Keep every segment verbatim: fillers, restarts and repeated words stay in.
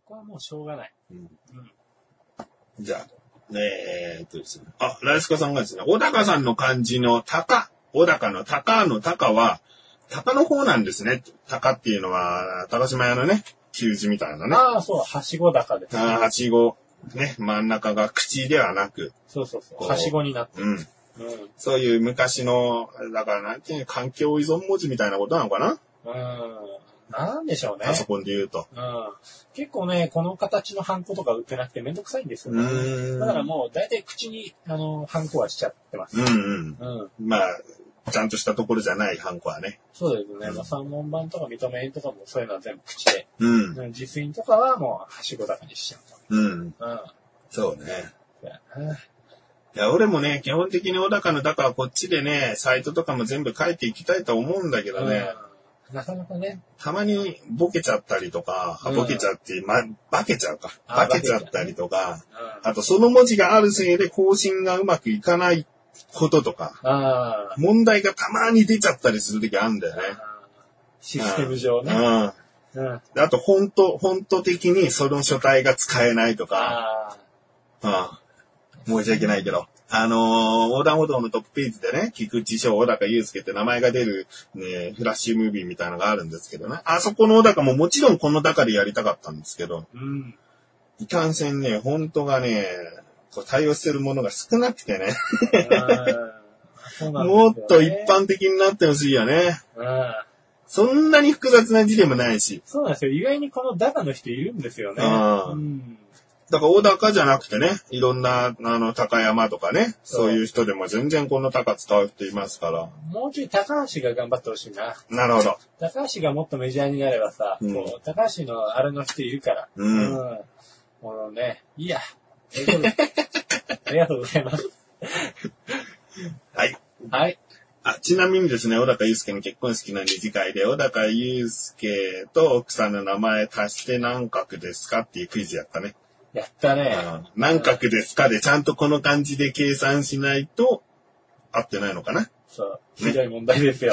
こはもうしょうがない。 うんうん、 じゃあ、えー、っとですね。あ、ライスカさんがですね、小高さんの漢字の高、小高の高の高は、高の方なんですね。高っていうのは、高島屋のね、旧字みたいなね。 ああ、そう、はしご高です、ね。 ああ、はしご。ね、真ん中が口ではなく。 そうそうそう。はしごになってる。 うん。うん、そういう昔の、だからなんていう環境依存文字みたいなことなのかな。 うん。なんでしょうね。 パソコンで言うと。 うん。結構ね、この形のハンコとか売ってなくてめんどくさいんですよね。だからもう大体口に、あの、ハンコはしちゃってます。 うんうん。 うん。 まあ、ちゃんとしたところじゃないハンコはね。 そうですね。うん、まあ、三文版とか認め印とかもそういうのは全部口で。 うん。 実印とかはもうはしご高にしちゃう。 うん。うん。そうね。いや、俺もね、基本的に小高の高はこっちでね、サイトとかも全部書いていきたいと思うんだけどね。 うん、なかなかね。 たまにボケちゃったりとか、うん、ボケちゃって、ま、化けちゃうか。化けちゃったりとか、あ, あとその文字があるせいで更新がうまくいかないこととか、 あ問題がたまに出ちゃったりするときあるんだよね。 システム上ね。 うんうん、あと、フォント、フォント的にその書体が使えないとか、あ申し訳ないけど。あのー、横断歩道のトップページでね、菊池翔、小高祐介って名前が出る、ね、フラッシュムービーみたいなのがあるんですけどね。あそこの小高ももちろんこの高でやりたかったんですけど、うん、いかんせんね、フォントがね、こう対応してるものが少なくてね。もっと一般的になってほしいよね。そんなに複雑な字でもないし。 そうなんですよ。意外にこの高の人いるんですよね。うん、だから小高じゃなくてね、いろんな、あの、高山とかね、そういう人でも全然この高使う人いますから。 もうちょい高橋が頑張ってほしいな。 なるほど。 高橋がもっとメジャーになればさ、うん、こう高橋のあれの人いるから。うん。うん、もうね、いいや。ありがとうございます。 はい。 はい。 あ、ちなみにですね、小高祐介の結婚式の二次会で、小高祐介と奥さんの名前足して何画ですかっていうクイズやったね。 やったね。 何画ですかでちゃんとこの漢字で計算しないと合ってないのかな。 そう。ひどい問題ですよ。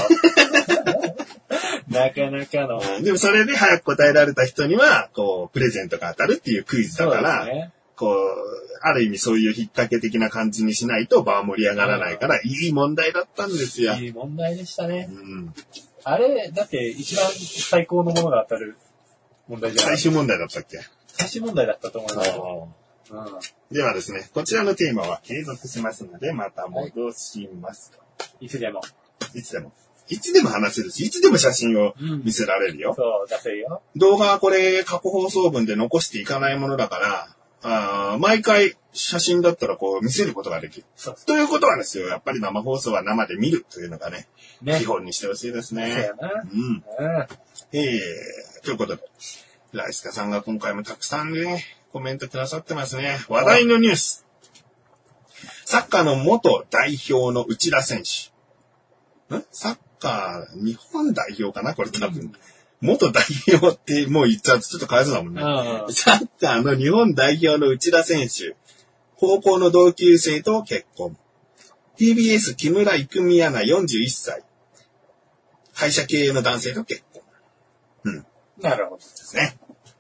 なかなかの、 うん。でもそれで早く答えられた人には、こう、プレゼントが当たるっていうクイズだから、ね、こう、ある意味そういう引っ掛け的な感じにしないと場は盛り上がらないから、いい問題だったんですよ。 いい問題でしたね。 うん、あれ、だって一番最高のものが当たる問題じゃない。 最終問題だったっけ？ 最終問題だったと思います。うん、 ではですね、こちらのテーマは継続しますので、また戻します。 はい、いつでも。 いつでも。いつでも話せるし、いつでも写真を見せられるよ。 うん、そう、出せるよ。 動画はこれ過去放送分で残していかないものだから、あ毎回写真だったらこう見せることができる。そうそうということはですよ、やっぱり生放送は生で見るというのがね、ね基本にしてほしいですね。 そうやな。 うん。うん、えー、ということで、ライスカさんが今回もたくさんね、コメントくださってますね。話題のニュース。サッカーの元代表の内田選手。んサッカー、日本代表かなこれ多分。うん元代表ってもう言っちゃうとちょっとかわいそうだもんね。サッカーの日本代表の内田選手。高校の同級生と結婚。ティービーエス 木村郁美アナよんじゅういっさい。会社経営の男性と結婚。うん。 なるほどですね。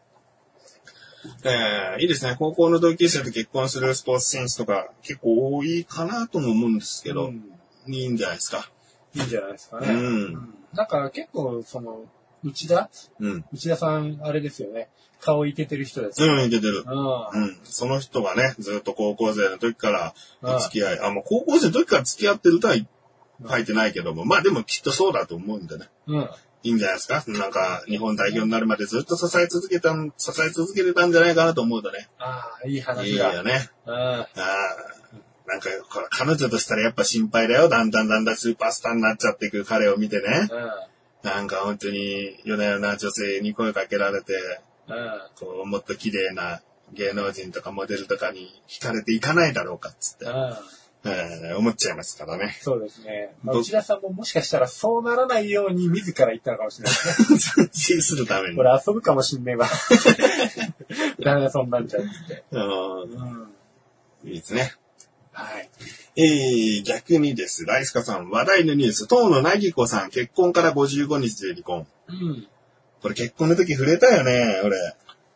えー、いいですね。高校の同級生と結婚するスポーツ選手とか結構多いかなとも思うんですけど、うん、いいんじゃないですか。 いいんじゃないですかね。うん。なんか結構その、内田、うん、内田さん、あれですよね。顔いけてる人ですよね。うん、いけてる。うん。うん。その人がね、ずっと高校生の時からお付き合い、あ、もう高校生の時から付き合ってるとは書いてないけども、うん、まあでもきっとそうだと思うんでね。うん。いいんじゃないですか。なんか、日本代表になるまでずっと支え続けた、支え続けてたんじゃないかなと思うとね。 ああ、いい話だ。 いいよね。うん。ああ。なんか、彼女としたらやっぱ心配だよ。だんだんだんだんスーパースターになっちゃっていく彼を見てね。うん。なんか本当に夜な夜な女性に声かけられて、うん、こうもっと綺麗な芸能人とかモデルとかに惹かれていかないだろうかっつって、うんえー、思っちゃいますからね。 そうですね。まあ、内田さんももしかしたらそうならないように自ら言ったのかもしれないですね。 安心するために。 これ遊ぶかもしんねえわ。ダメだ、そんなんちゃうって。うん。 いいですね。 はい。 えー、逆にです。ライスカさん、話題のニュース。当のなぎこさん、結婚からごじゅうごにちで離婚。うん。これ結婚の時触れたよね、俺。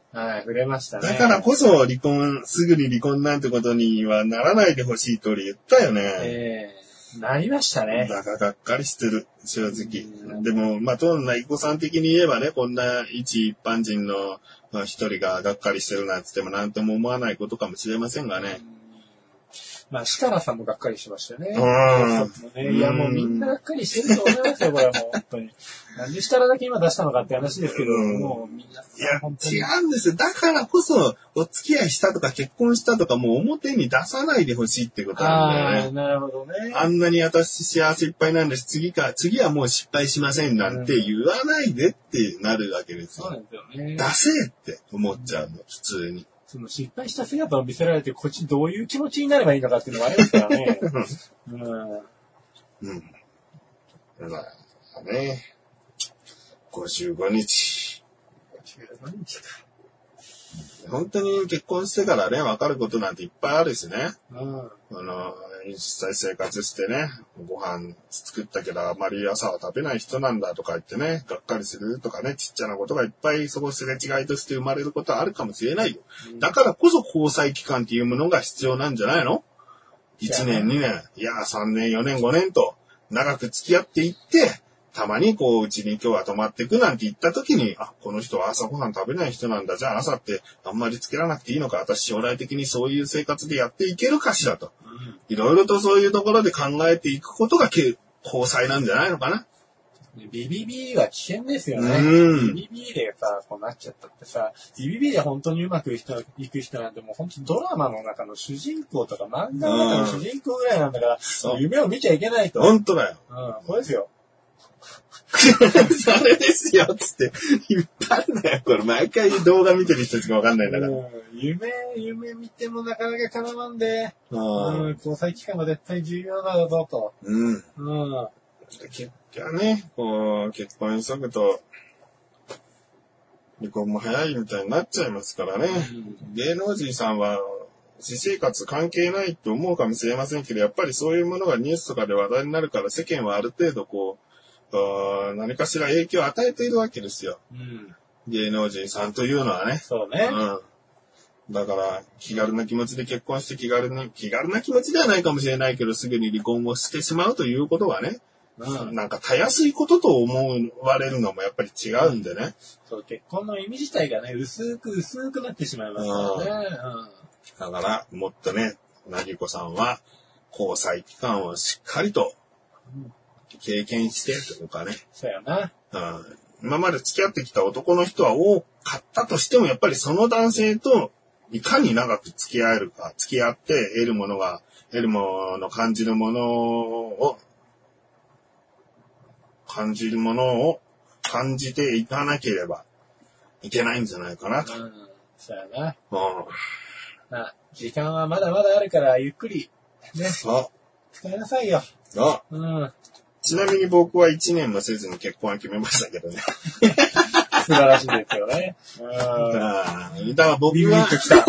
はい、触れましたね。 だからこそ離婚、すぐに離婚なんてことにはならないでほしいと俺言ったよね。ええー、なりましたね。 だからがっかりしてる、正直。でも、まあ、当のなぎこさん的に言えばね、こんな一一般人の一人ががっかりしてるなんて言ってもなんとも思わないことかもしれませんがね。 まあ、設楽さんもがっかりしましたよね。うん。いや、もうみんながっかりしてると思いますよ、これはもう、本当に。なんで設楽だけ今出したのかって話ですけど、うん、もうみんな。いや、違うんですよ。だからこそ、お付き合いしたとか結婚したとかもう表に出さないでほしいってことなんだよね。 ああ、なるほどね。 あんなに私幸せいっぱいなんです。次か、次はもう失敗しませんなんて言わないでってなるわけですよ。 そうなんですよね。 出せって思っちゃうの、普通に。 その失敗した姿を見せられて、こっちどういう気持ちになればいいのかっていうのがありますからね。うん。 うん。まあね。ごじゅうごにち。 ごじゅうごにちか。 本当に結婚してからね、分かることなんていっぱいあるしね。 うん。あの、実際生活してね、ご飯作ったけどあまり朝は食べない人なんだとか言ってね、がっかりするとかね、ちっちゃなことがいっぱいそこすれ違いとして生まれることはあるかもしれないよ。うん、だからこそ交際期間っていうものが必要なんじゃないの ?いち 年、にねん、いや、さんねん、よねん、ごねんと長く付き合っていって、たまにこう、うちに今日は泊まっていくなんて言った時に、あ、この人は朝ごはん食べない人なんだ。じゃあ朝ってあんまりつけらなくていいのか。私将来的にそういう生活でやっていけるかしらと。いろいろとそういうところで考えていくことが交際なんじゃないのかな。 ビビビは危険ですよね。うん、ビビビでさ、こうなっちゃったってさ、ビビビで本当にうまくいく人、いく人なんてもう本当ドラマの中の主人公とか漫画の中の主人公ぐらいなんだから、夢を見ちゃいけないと。 本当だよ。 うん、そうですよ。 それですよ、つって。言ったんだよ。これ毎回動画見てる人しかわかんないんだから。うん、 夢、夢見てもなかなか叶わんで。うん。交際期間は絶対重要だぞ、と。 うん。 うん。 結果ね、こう、結婚急ぐと、離婚も早いみたいになっちゃいますからね。うん、芸能人さんは、私生活関係ないって思うかもしれませんけど、やっぱりそういうものがニュースとかで話題になるから世間はある程度こう、何かしら影響を与えているわけですよ。うん、芸能人さんというのはね。 そうね。 うん。だから、気軽な気持ちで結婚して気軽に、気軽な気持ちではないかもしれないけど、すぐに離婚をしてしまうということはね、うん、なんかたやすいことと思われるのもやっぱり違うんでね。うん、 そう、結婚の意味自体がね、薄く薄くなってしまいますからね。 うん、だから、もっとね、なぎこさんは、交際期間をしっかりと、うん経験してとかね。 そうやな。 うん。今まで付き合ってきた男の人は多かったとしても、やっぱりその男性といかに長く付き合えるか、付き合って得るものが、得るもの、感じるものを、感じるものを感じていかなければいけないんじゃないかなと。 うん。そうやな。 うん。 まあ、時間はまだまだあるから、ゆっくり、ね。 そう。 使いなさいよ。 そう。 うん。 ちなみに僕はいちねんもせずに結婚は決めましたけどね。 素晴らしいですよね。 あだから僕は、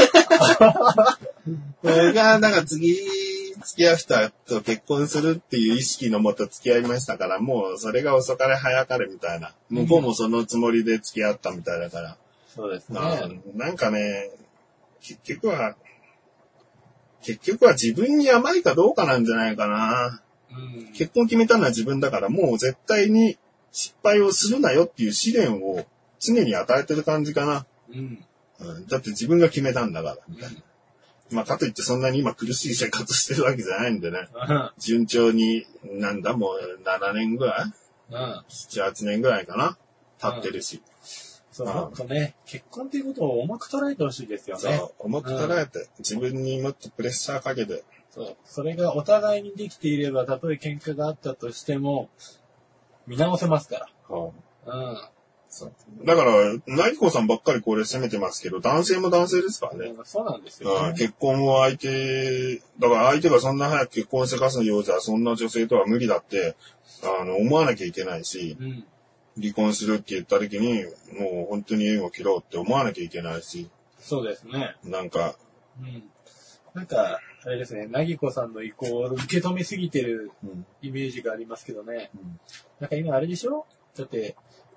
僕が、だから次、付き合う人と結婚するっていう意識のもと付き合いましたから、もうそれが遅かれ早かれみたいな。向こうもそのつもりで付き合ったみたいだから。 そうですね。 なんかね、結局は、結局は自分に甘いかどうかなんじゃないかな。うん、結婚決めたのは自分だから、もう絶対に失敗をするなよっていう試練を常に与えてる感じかな。うんうん、だって自分が決めたんだから、みたいな。うん、まあ、かといってそんなに今苦しい生活してるわけじゃないんでね。うん、順調に、なんだ、もうななねんぐらい、うん、なな、はちねんぐらいかな経ってるし。うん、 そう、もっとね、結婚っていうことを重く捉えてほしいですよね。 そう、重く捉えて、うん、自分にもっとプレッシャーかけて。 そう。それがお互いにできていれば、たとえ喧嘩があったとしても、見直せますから。はあ、うん。 そう。だから、なぎこさんばっかりこれ責めてますけど、男性も男性ですからね。 そうなんですよ、ね、 うん。結婚を相手、だから相手がそんな早く結婚せかすようじゃ、そんな女性とは無理だって、あの、思わなきゃいけないし、うん、離婚するって言った時に、もう本当に縁を切ろうって思わなきゃいけないし。 そうですね。 なんか、 うん。なんか、あれですね、なぎこさんの意向を受け止めすぎてるイメージがありますけどね。うん、なんか今あれでしょ？だって、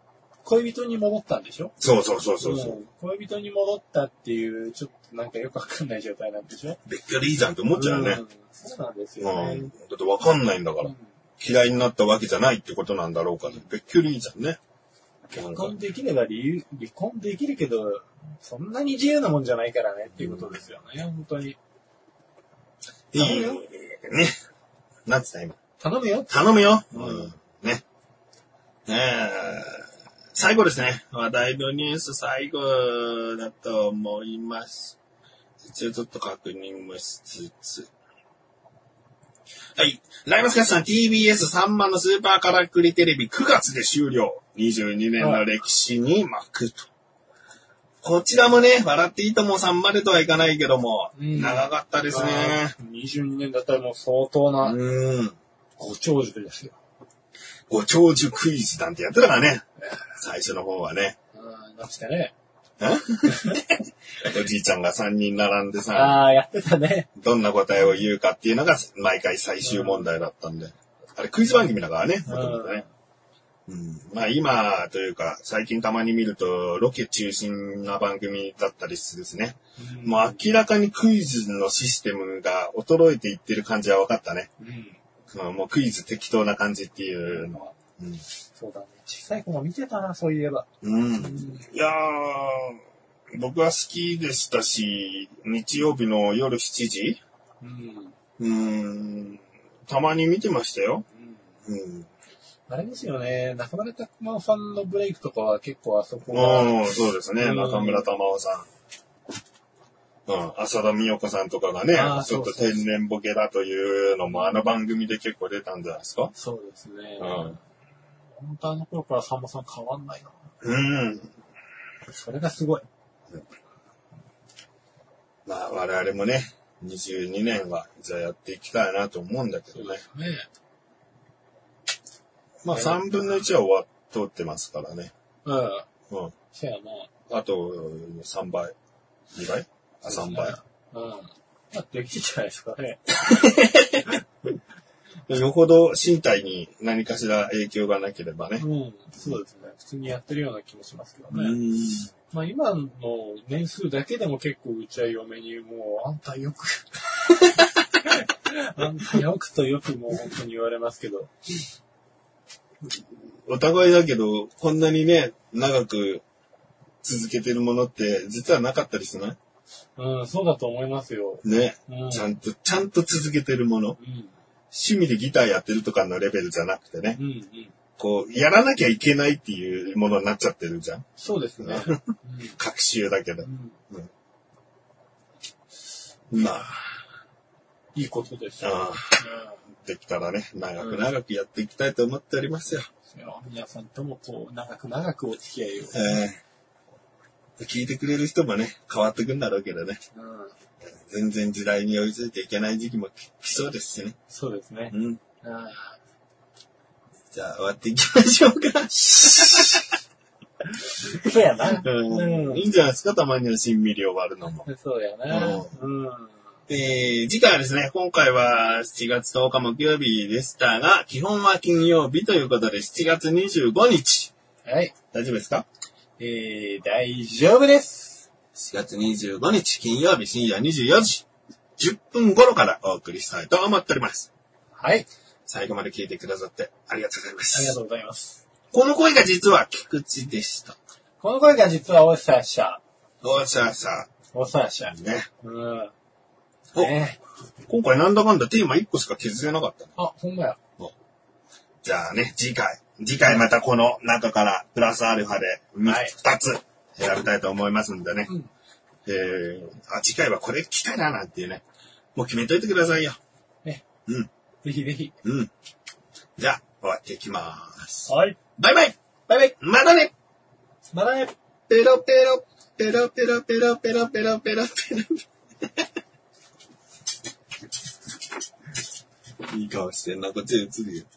恋人に戻ったんでしょ？ そうそうそうそうそう、 うん。恋人に戻ったっていう、ちょっとなんかよくわかんない状態なんでしょ？ 別居でいいじゃんって思っちゃうよね。 うん、そうなんですよね、 うん。だってわかんないんだから、うん。嫌いになったわけじゃないってことなんだろうから、別居でいいじゃんね。 離婚できれば理由、離婚できるけど、そんなに自由なもんじゃないからねっていうことですよね、本当に。 いいよ。ね。なんつった今。 頼むよ。 頼むよ。うん。ね。えー、最後ですね。話題のニュース最後だと思います。一応ちょっと確認もしつつ。はい。ライブスキャスさん ティービーエスさんまんのスーパーカラクリテレビくがつで終了。にじゅうにねんの歴史に幕と。こちらもね、笑っていいともさんまでとはいかないけども、うん、長かったですね。 にじゅうにねんだったらもう相当な、 うん、 ご長寿ですよ。 ご長寿クイズなんてやってたからね。最初の方はね。 うん、なってね。 おじいちゃんがさんにん並んでさ、 ああ、やってたね。 どんな答えを言うかっていうのが毎回最終問題だったんで。うん、あれクイズ番組だからね、もともとね。うん、まあ今というか最近たまに見るとロケ中心な番組だったりするですね。うん、もう明らかにクイズのシステムが衰えていってる感じは分かったね。うん、もうクイズ適当な感じっていうのは。うん、 そうだね。小さい子も見てたな、そういえば。 うん。うん、いやー、僕は好きでしたし、日曜日の夜しちじ、うん、うーん、たまに見てましたよ。うんうんあれですよね。中村拓馬さんのブレイクとかは結構あそこが。 うん、そうですね。中村玉緒さん。うん。浅田美代子さんとかがね、ちょっと天然ボケだというのもあの番組で結構出たんじゃないですか？ そうですね。うん。本当あの頃からさんまさん変わんないな。 うん。 それがすごい。うん、 まあ我々もね、にじゅうにねんはじゃあやっていきたいなと思うんだけどね。そうですね。まあ、三分の一は終わっとってますからね。 うん。うん。そうやな。 あと、三倍。二倍？あ、三倍。 うん。まあ、できるじゃないですかね。 よほど身体に何かしら影響がなければね。 うん。そうですね。普通にやってるような気もしますけどね。うん。まあ、今の年数だけでも結構うちは嫁にもう、あんたよく、あんたよくとよくもう本当に言われますけど。 お互いだけど、こんなにね、長く続けてるものって実はなかったりしない？ うん、そうだと思いますよ。 ね、うん。ちゃんと、ちゃんと続けてるもの。うん、趣味でギターやってるとかのレベルじゃなくてね。うんうん、こう、やらなきゃいけないっていうものになっちゃってるじゃん。 そうですね。 隔週だけど。うんうん、まあ。 いいことですよ。ああできたらね、長く長くやっていきたいと思っておりますよ。 うん、皆さんともこう、長く長くお付き合いを。 えー、聞いてくれる人もね、変わってくんだろうけどね。うん、全然時代に追いついていけない時期も来そうですしね。 そうですね。うん、あじゃあ終わっていきましょうか。 そうやな、 うんうん。いいんじゃないですか、たまにはしんみり終わるのも。 そうやな。うんえー、次回はですね、今回はしちがつとおか木曜日でしたが、基本は金曜日ということでしちがつにじゅうごにち。 はい。 大丈夫ですか？ えー、大丈夫です。 しちがつにじゅうごにち金曜日深夜にじゅうよじじゅっぷん頃からお送りしたいと思っております。 はい。 最後まで聞いてくださってありがとうございます。 ありがとうございます。 この声が実は菊池でした。 この声が実はおさしゃ。 おさしゃ。 おさしゃ。 ね。 うん。 お、ね、今回なんだかんだテーマいっこしか削れなかった、ね。 あ、ほんまや。 じゃあね、次回。次回またこの中からプラスアルファでふたつ選びたいと思いますんでね。うん、えー、あ、次回はこれ聞きたいななんていうね。もう決めといてくださいよ。 ね。 うん。 ぜひぜひ。 うん。じゃあ、終わっていきます。 はい。 バイバイバイバイまたねまたねペロペロ、ペロペロペロペロペロペロペロ。いい顔してんな、こっちで映るよ。